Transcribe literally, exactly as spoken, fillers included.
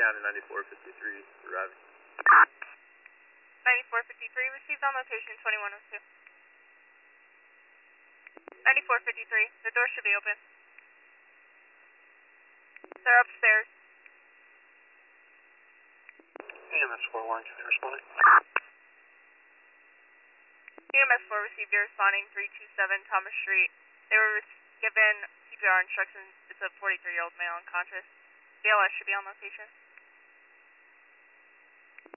County ninety-four fifty-three arriving. ninety-four fifty-three, received on location twenty-one oh two. ninety-four fifty-three, the door should be open. They're upstairs. E M S four one, can you respond? E M S four received, you're responding three two seven Thomas Street. They were given C P R instructions. It's a forty-three-year-old male unconscious. B L S should be on location.